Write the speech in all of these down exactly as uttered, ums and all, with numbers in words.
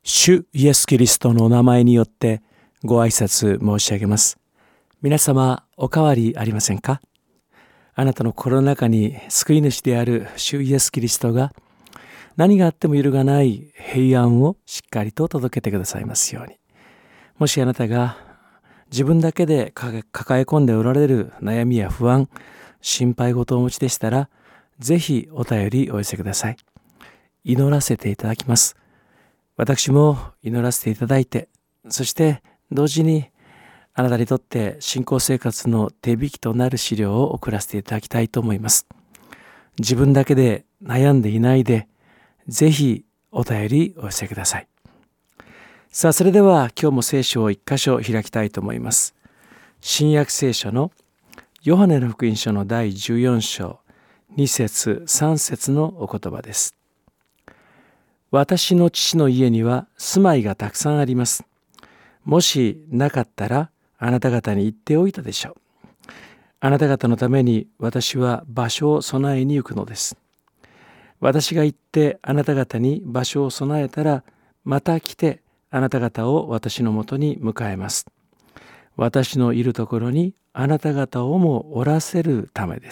主イエス・キリストのお名前によってご挨拶申し上げます。皆様お変わりありませんか？あなたの心の中に救い主である主イエス・キリストが何があっても揺るがない平安をしっかりと届けてくださいますように。もしあなたが自分だけで抱え込んでおられる悩みや不安、心配事をお持ちでしたら、ぜひお便りお寄せください。祈らせていただきます。私も祈らせていただいて、そして同時にあなたにとって信仰生活の手引きとなる資料を送らせていただきたいと思います。自分だけで悩んでいないで、ぜひお便りお寄せください。さあ、それでは今日も聖書を一箇所開きたいと思います。新約聖書のヨハネの福音書のだいじゅうよん章に節さん節のお言葉です。私の父の家には住まいがたくさんあります。もしなかったらあなた方に言っておいたでしょう。あなた方のために私は場所を備えに行くのです。私が行ってあなた方に場所を備えたら、また来てあなた方を私のもとに迎えます。私のいるところにあなた方をもおらせるためです。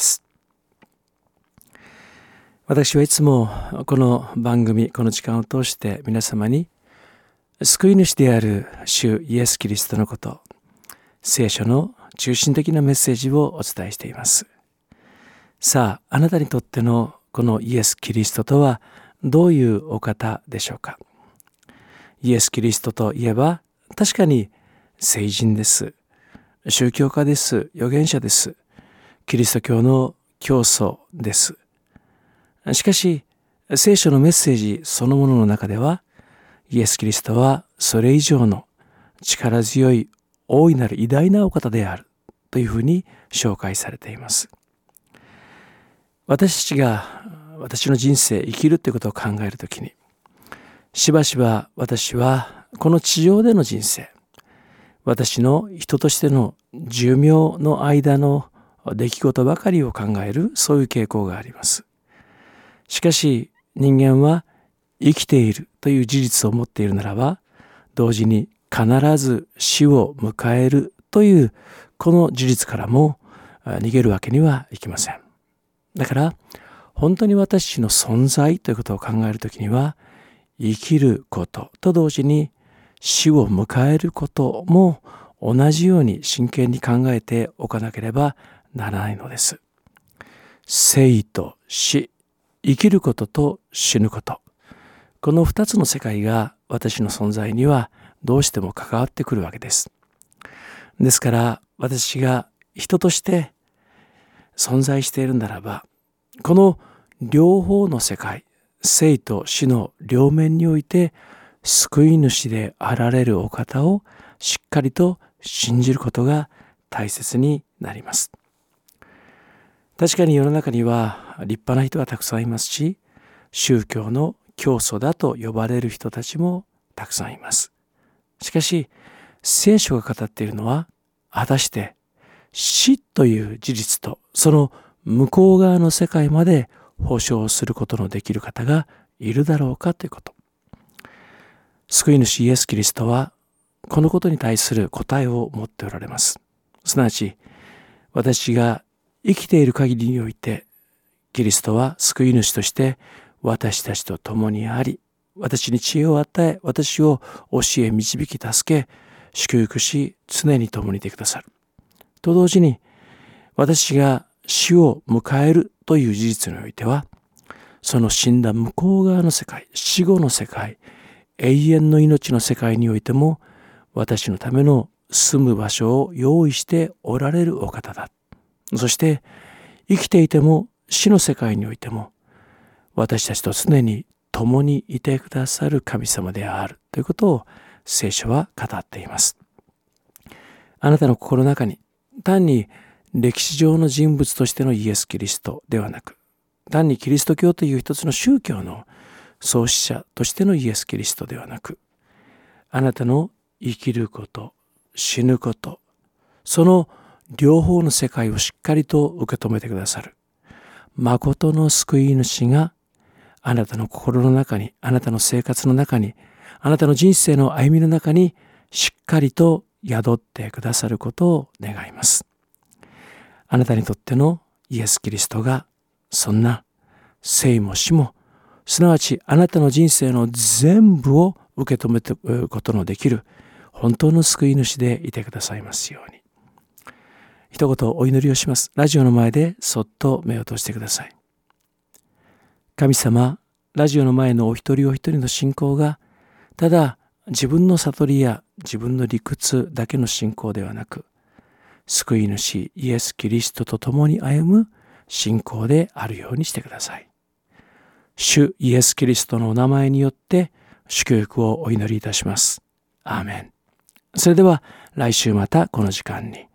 私はいつもこの番組、この時間を通して皆様に救い主である主イエス・キリストのこと、聖書の中心的なメッセージをお伝えしています。さあ、あなたにとってのこのイエス・キリストとはどういうお方でしょうか？イエス・キリストといえば確かに聖人です。宗教家です。預言者です。キリスト教の教祖です。しかし、聖書のメッセージそのものの中では、イエス・キリストはそれ以上の力強い大いなる偉大なお方であるというふうに紹介されています。私たちが私の人生、生きるということを考えるときに、しばしば私はこの地上での人生、私の人としての寿命の間の出来事ばかりを考える、そういう傾向があります。しかし人間は生きているという事実を持っているならば、同時に必ず死を迎えるというこの事実からも逃げるわけにはいきません。だから本当に私の存在ということを考えるときには、生きることと同時に死を迎えることも同じように真剣に考えておかなければならないのです。生と死、生きることと死ぬこと、この二つの世界が私の存在にはどうしても関わってくるわけです。ですから私が人として存在しているならば、この両方の世界、生と死の両面において救い主であられるお方をしっかりと信じることが大切になります。確かに世の中には立派な人がたくさんいますし、宗教の教祖だと呼ばれる人たちもたくさんいます。しかし聖書が語っているのは、果たして死という事実とその向こう側の世界まで保証することのできる方がいるだろうかということ。救い主イエス・キリストはこのことに対する答えを持っておられます。すなわち、私が生きている限りにおいて、キリストは救い主として私たちと共にあり、私に知恵を与え、私を教え導き助け、祝福し、常に共にいてくださる。と同時に、私が死を迎えるという事実においては、その死んだ向こう側の世界、死後の世界、永遠の命の世界においても、私のための住む場所を用意しておられるお方だ。そして生きていても死の世界においても私たちと常に共にいてくださる神様であるということを聖書は語っています。あなたの心の中に単に歴史上の人物としてのイエス・キリストではなく、単にキリスト教という一つの宗教の創始者としてのイエス・キリストではなく、あなたの生きること、死ぬこと、その両方の世界をしっかりと受け止めてくださる誠の救い主があなたの心の中に、あなたの生活の中に、 あなたの人生の歩みの中にしっかりと宿ってくださることを願います。あなたにとってのイエス・キリストがそんな生も死も、すなわちあなたの人生の全部を受け止めていくことのできる本当の救い主でいてくださいますように。一言お祈りをします。ラジオの前でそっと目を閉じてください。神様、ラジオの前のお一人お一人の信仰がただ自分の悟りや自分の理屈だけの信仰ではなく、救い主イエス・キリストと共に歩む信仰であるようにしてください。主イエス・キリストのお名前によって祝福をお祈りいたします。アーメン。それでは来週またこの時間に